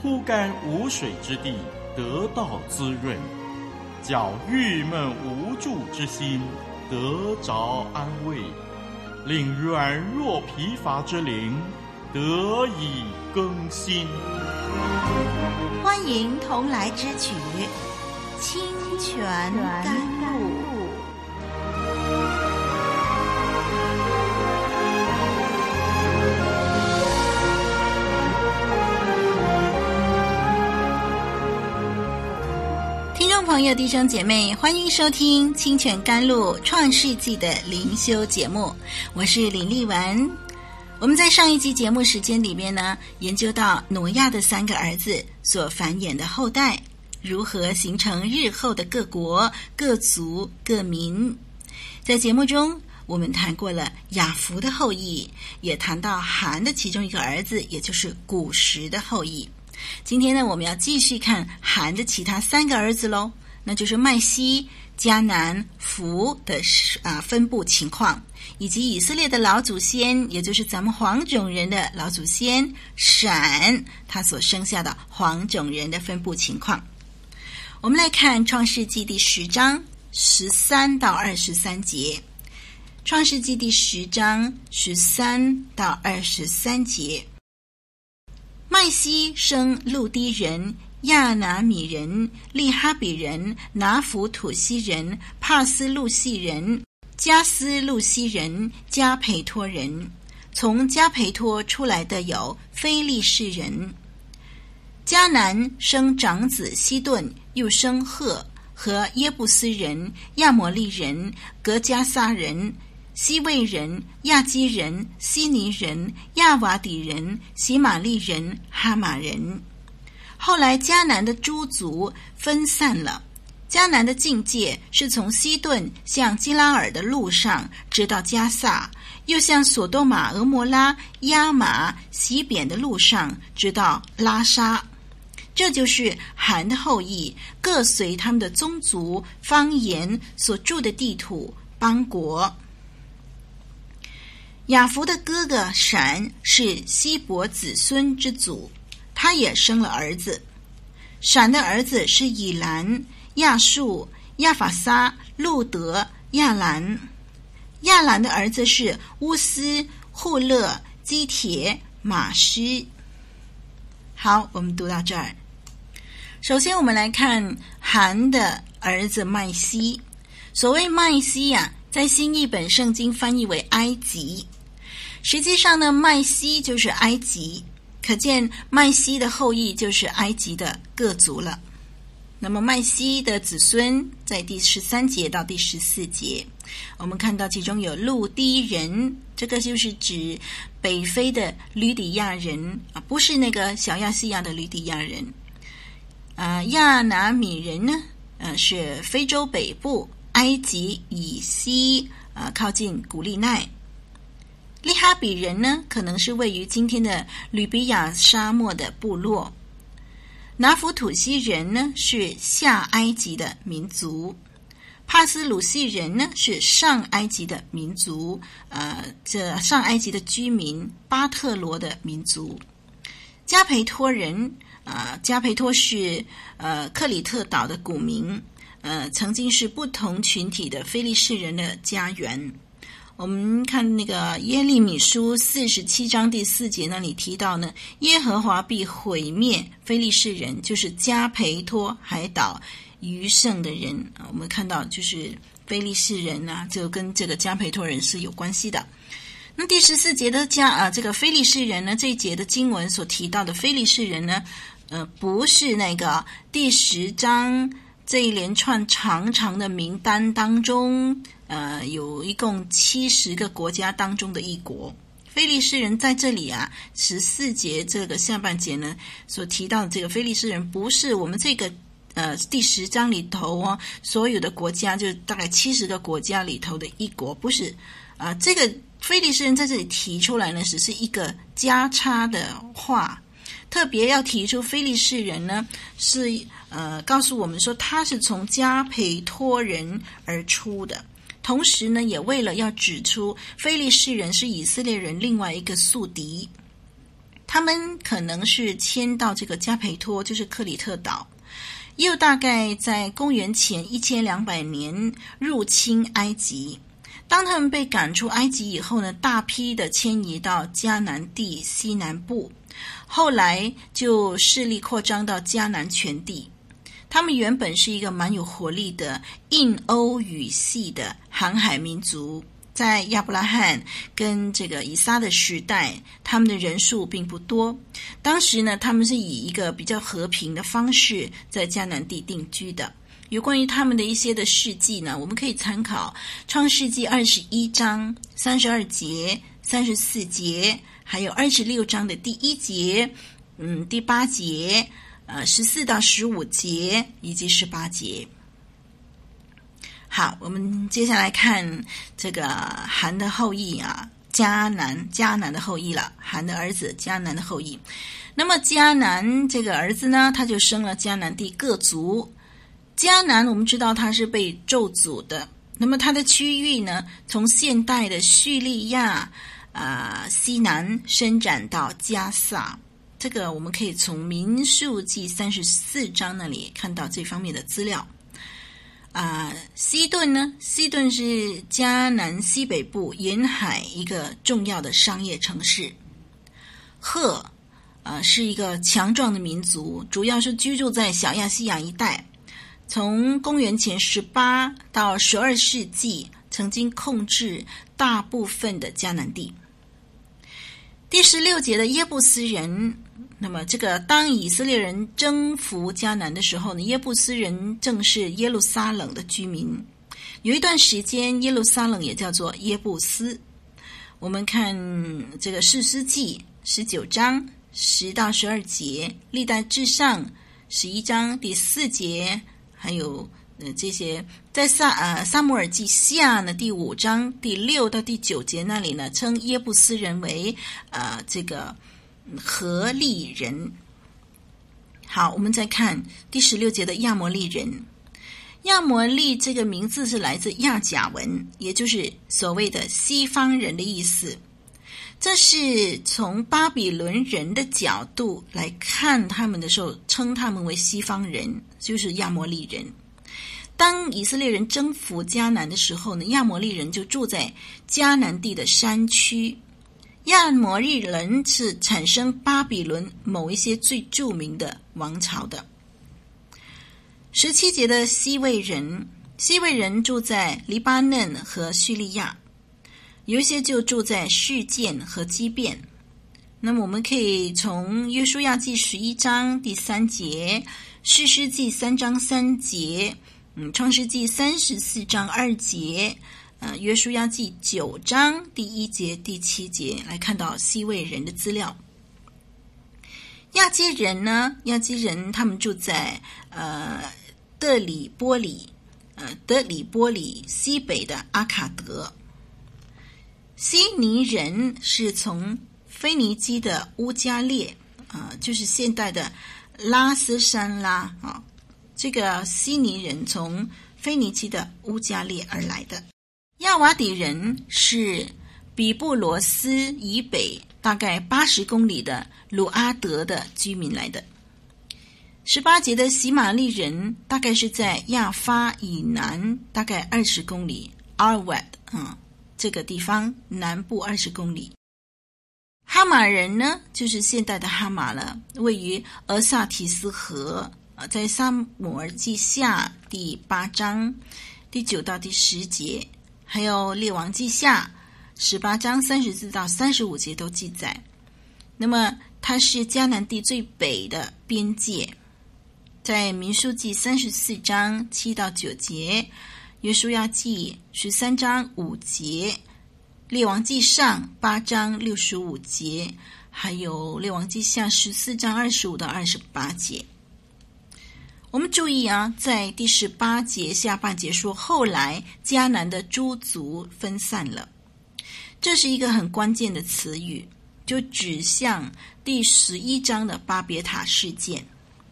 枯干无水之地得到滋润，叫郁闷无助之心得着安慰，令软弱疲乏之灵得以更新。 欢迎同来之曲《清泉甘露》。听众朋友、弟兄姐妹，欢迎收听清泉甘露创世纪的灵修节目，我是林丽文。我们在上一集节目时间里面呢，研究到挪亚的3个儿子所繁衍的后代如何形成日后的各国、各族、各民。在节目中我们谈过了雅弗的后裔，也谈到含的其中一个儿子，也就是古实的后裔。今天呢，我们要继续看含的其他3个儿子咯，那就是麦西、迦南、弗的分布情况，以及以色列的老祖先，也就是咱们黄种人的老祖先闪他所生下的黄种人的分布情况。我们来看创世纪第10章13到23节。创世纪第10章13到23节。麦西生路低人、亚拿米人、利哈比人、拿弗土西人、帕斯路西人、加斯路西人、加培托人。从加培托出来的有非利士人。迦南生长子西顿，又生赫和耶布斯人、亚摩利人、格加撒人、西魏人、亚基人、希尼人、亚瓦底人、喜玛利人、哈马人。后来迦南的诸族分散了，迦南的境界是从西顿向基拉尔的路上直到加萨，又向索多玛、俄摩拉、亚玛、西扁的路上直到拉沙。这就是含的后裔，各随他们的宗族、方言所住的地土、邦国。雅弗的哥哥闪是希伯子孙之祖，他也生了儿子。闪的儿子是以兰、亚述、亚法撒、路德、亚兰。亚兰的儿子是乌斯、户勒、基帖、马施。好，我们读到这儿。首先我们来看含的儿子麦西。所谓麦西在新译本圣经翻译为埃及，实际上呢，麦西就是埃及，可见麦西的后裔就是埃及的各族了。那么麦西的子孙在第13节到第14节，我们看到其中有路低人，这个就是指北非的吕底亚人，不是那个小亚细亚的吕底亚人。亚拿米人呢，是非洲北部埃及以西靠近古利奈。利哈比人呢，可能是位于今天的吕比亚沙漠的部落。拿弗土西人呢，是下埃及的民族。帕斯鲁西人呢，是上埃及的民族，这上埃及的居民，巴特罗的民族。加培托人，加培托是克里特岛的古名，曾经是不同群体的非利士人的家园。我们看那个耶利米书47章第4节那里提到呢，耶和华必毁灭非利士人，就是加培托海岛余剩的人。我们看到就是非利士人就跟这个加培托人是有关系的。那第14节的这个非利士人呢，这一节的经文所提到的非利士人呢，不是那个第10章这一连串长长的名单当中，有一共70个国家当中的一国。非利士人在这里14节这个下半节呢所提到的这个非利士人，不是我们这个第10章里头所有的国家，就大概70个国家里头的一国，不是这个非利士人在这里提出来呢，只是一个加插的话。特别要提出非利士人呢，是告诉我们说他是从加培托人而出的，同时呢，也为了要指出非利士人是以色列人另外一个宿敌。 他们可能是迁到这个加培托，就是克里特岛，又大概在公元前1200年入侵埃及。当他们被赶出埃及以后呢，大批的迁移到迦南地西南部，后来就势力扩张到迦南全地。他们原本是一个蛮有活力的印欧语系的航海民族，在亚伯拉罕跟这个以撒的时代，他们的人数并不多。当时呢，他们是以一个比较和平的方式在迦南地定居的。有关于他们的一些的事迹呢，我们可以参考创世纪21章32节、34节，还有26章的第1节、第8节、14到15节以及18节。好，我们接下来看这个含的后裔啊，迦南的后裔了，含的儿子迦南的后裔。那么迦南这个儿子呢，他就生了迦南地各族。迦南我们知道他是被咒诅的，那么它的区域呢，从现代的叙利亚西南伸展到加萨。这个我们可以从民数记34章那里看到这方面的资料。西顿呢，西顿是迦南西北部沿海一个重要的商业城市。赫是一个强壮的民族，主要是居住在小亚细亚一带。从公元前18到12世纪，曾经控制大部分的迦南地。第16节的耶布斯人，那么这个当以色列人征服迦南的时候呢，耶布斯人正是耶路撒冷的居民。有一段时间，耶路撒冷也叫做耶布斯。我们看这个士师记19章10到12节，历代志上11章第4节，还有这些在撒母耳记下呢第5章第6到第9节那里呢，称耶布斯人为这个何利人。好，我们再看第16节的亚摩利人。亚摩利这个名字是来自亚甲文，也就是所谓的西方人的意思。这是从巴比伦人的角度来看他们的时候，称他们为西方人，就是亚摩利人。当以色列人征服迦南的时候呢，亚摩利人就住在迦南地的山区。亚摩利人是产生巴比伦某一些最著名的王朝的。17节的西魏人，西魏人住在黎巴嫩和叙利亚，有一些就住在示剑和基遍。那么我们可以从约书亚记11章第3节、士师记3章3节、创世记34章2节、约书亚记9章第1节、第7节来看到西魏人的资料。亚基人呢，亚基人他们住在德里波里西北的阿卡德。希尼人是从腓尼基的乌加列就是现代的拉斯山拉这个希尼人从腓尼基的乌加列而来的。亚瓦底人是比布罗斯以北大概80公里的鲁阿德的居民来的。18节的喜玛利人大概是在亚发以南大概20公里 Arwad 这个地方南部20公里。哈马人呢，就是现代的哈马了，位于俄萨提斯河，在撒母耳记下第8章第9到第10节，还有列王记下18章34到35节都记载。那么它是迦南地最北的边界，在民数记34章7到9节，约书亚记13章5节，列王记上8章65节，还有列王记下14章25到28节。我们注意在第18节下半节说，后来迦南的诸族分散了，这是一个很关键的词语，就指向第11章的巴别塔事件。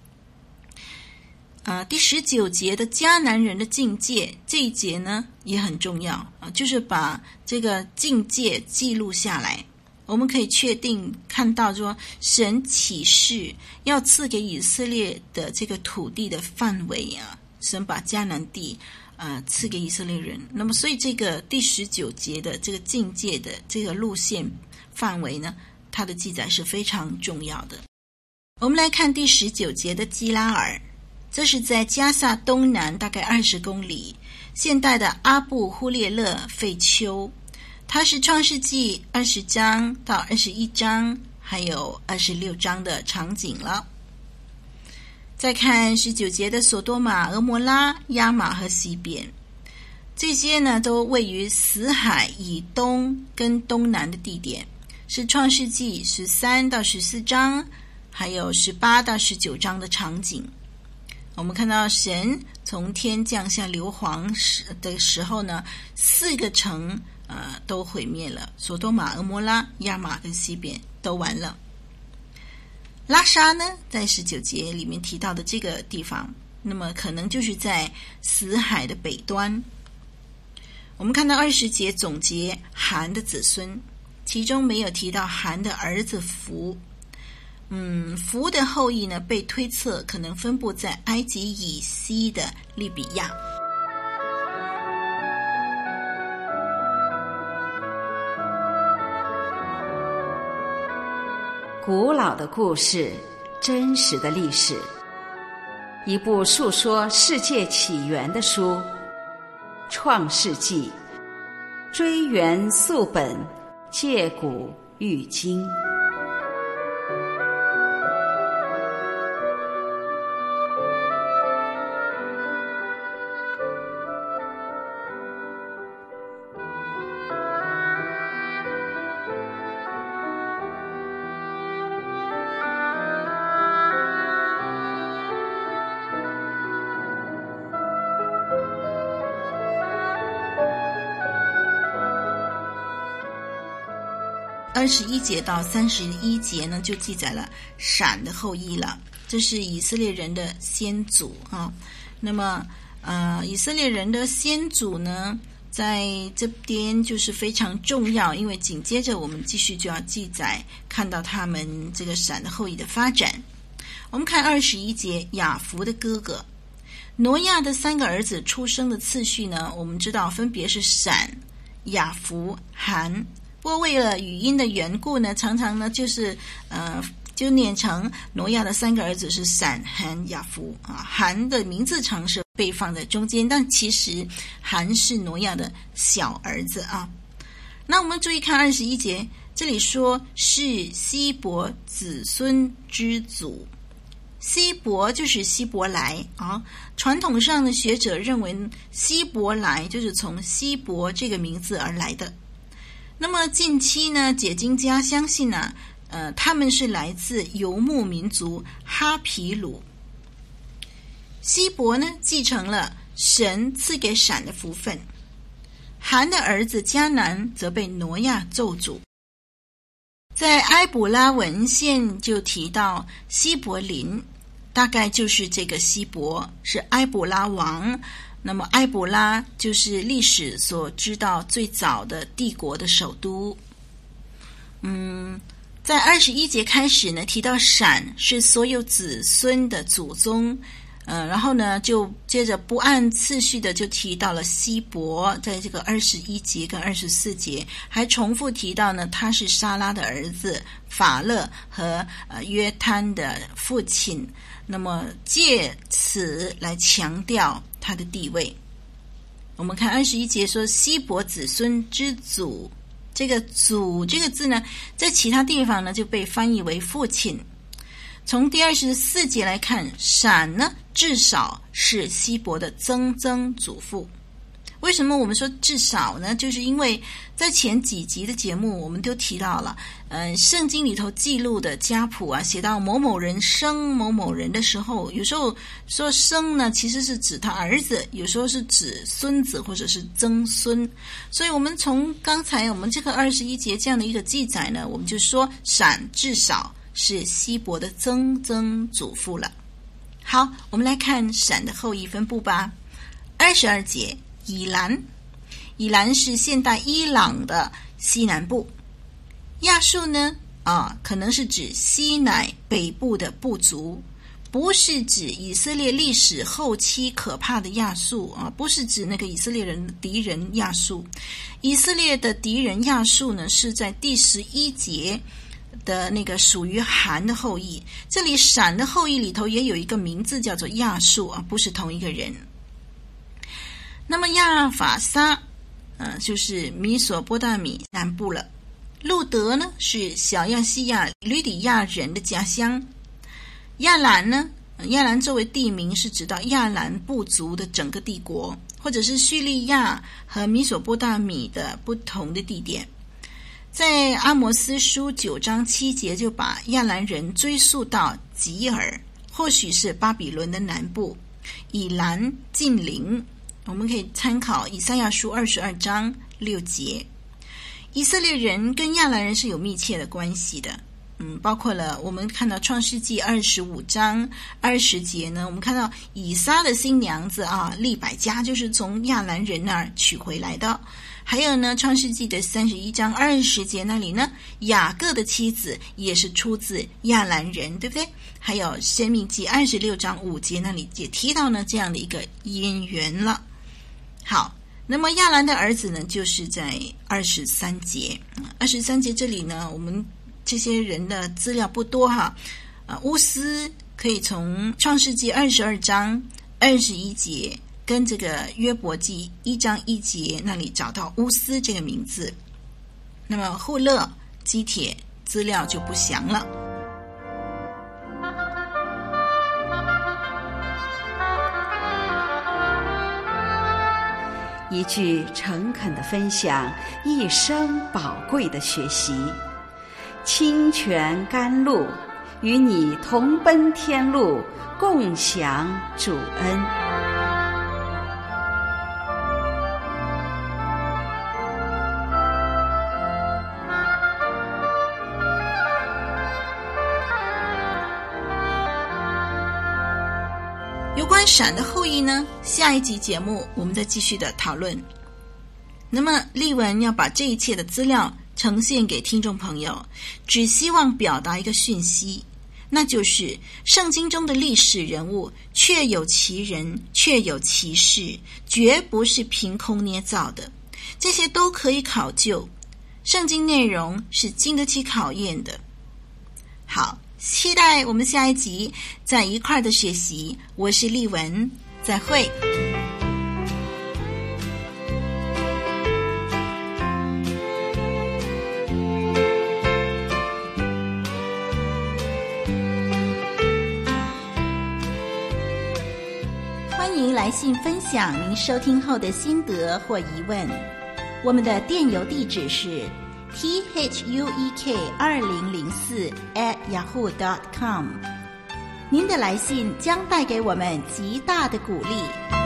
第19节的迦南人的境界，这一节呢也很重要就是把这个境界记录下来。 我们可以确定看到说，神启示要赐给以色列的这个土地的范围啊，神把迦南地赐给以色列人。那么所以这个第19节的这个境界的这个路线范围呢，它的记载是非常重要的。我们来看第19节的基拉尔，这是在加萨东南大概20公里，现代的阿布呼列勒费丘。它是创世纪20章到21章还有26章的场景了。再看19节的索多玛、俄摩拉、亚玛和西边，这些呢都位于死海以东跟东南的地点，是创世纪13到14章还有18到19章的场景。我们看到神从天降下硫磺的时候呢，4个城都毁灭了，索多玛、俄摩拉、亚玛跟西边都完了。拉沙呢，在19节里面提到的这个地方，那么可能就是在死海的北端。我们看到20节总结含的子孙，其中没有提到含的儿子弗。弗的后裔呢，被推测可能分布在埃及以西的利比亚。 古老的故事，真实的历史，一部述说世界起源的书《创世纪》，追源溯本，借古喻今。 21节到31节呢，就记载了闪的后裔了，这是以色列人的先祖啊。那么以色列人的先祖呢，在这边就是非常重要，因为紧接着我们继续就要记载看到他们这个闪的后裔的发展。我们看21节，雅弗的哥哥挪亚的3个儿子出生的次序呢，我们知道分别是闪、雅弗、含。不过为了语音的缘故呢，常常呢就念成挪亚的3个儿子是闪、含、雅弗啊。含的名字常是被放在中间，但其实含是挪亚的小儿子啊。那我们注意看21节，这里说是希伯子孙之祖。希伯就是希伯来啊，传统上的学者认为希伯来就是从希伯这个名字而来的。那么近期呢，解经家相信呢，他们是来自游牧民族哈皮鲁。希伯呢，继承了神赐给闪的福分，含的儿子迦南则被挪亚咒诅。在埃卜拉文献就提到希伯林，大概就是这个希伯是埃卜拉王。那么埃卜拉就是历史所知道最早的帝国的首都。在21节开始呢，提到闪是所有子孙的祖宗，然后呢就接着不按次序的就提到了希伯，在这个21节跟24节还重复提到呢，他是沙拉的儿子法勒和约摊的父亲，那么借此来强调他的地位。我们看21节说希伯子孙之祖，这个祖这个字呢，在其他地方呢就被翻译为父亲。从第24节来看，闪呢至少是希伯的曾曾祖父。为什么我们说至少呢？就是因为在前几集的节目我们都提到了，圣经里头记录的家谱啊，写到某某人生某某人的时候，有时候说生呢其实是指他儿子，有时候是指孙子或者是曾孙。所以我们从刚才我们这个21节这样的一个记载呢，我们就说闪至少是希伯的曾曾祖父了。好，我们来看闪的后裔分布吧。22节，以兰是现代伊朗的西南部。 亚述呢可能是指西乃北部的部族，不是指以色列历史后期可怕的亚述不是指那个以色列人的敌人亚述。以色列的敌人亚述呢，是在第11节的那个属于含的后裔，这里闪的后裔里头也有一个名字叫做亚述不是同一个人。那么亚法撒就是米索波大米南部了。路德呢是小亚细亚吕底亚人的家乡。亚兰呢，亚兰作为地名是指到亚兰部族的整个帝国，或者是叙利亚和米索波大米的不同的地点。在阿摩斯书9章7节就把亚兰人追溯到吉尔，或许是巴比伦的南部，以兰近邻。我们可以参考以赛亚书22章6节。以色列人跟亚兰人是有密切的关系的，包括了我们看到创世纪25章20节呢，我们看到以撒的新娘子利百加就是从亚兰人那儿娶回来的。还有呢，创世纪的31章20节那里呢，雅各的妻子也是出自亚兰人，对不对？还有申命记26章5节那里也提到呢这样的一个渊源了。好，那么亚兰的儿子呢，就是在23节。23节这里呢，我们这些人的资料不多乌斯可以从创世纪22章21节跟这个约伯记1章1节那里找到乌斯这个名字。那么户勒、基帖资料就不详了。 一句诚恳的分享，一生宝贵的学习。清泉甘露，与你同奔天路，共享主恩。 有关闪的后裔呢，下一集节目我们再继续的讨论。那么丽文要把这一切的资料呈现给听众朋友，只希望表达一个讯息，那就是圣经中的历史人物确有其人，确有其事，绝不是凭空捏造的，这些都可以考究，圣经内容是经得起考验的。好，期待我们下一集在一块的学习。我是丽文，再会。欢迎来信分享您收听后的心得或疑问。我们的电邮地址是thek2004@yahoo.com。您的来信将带给我们极大的鼓励。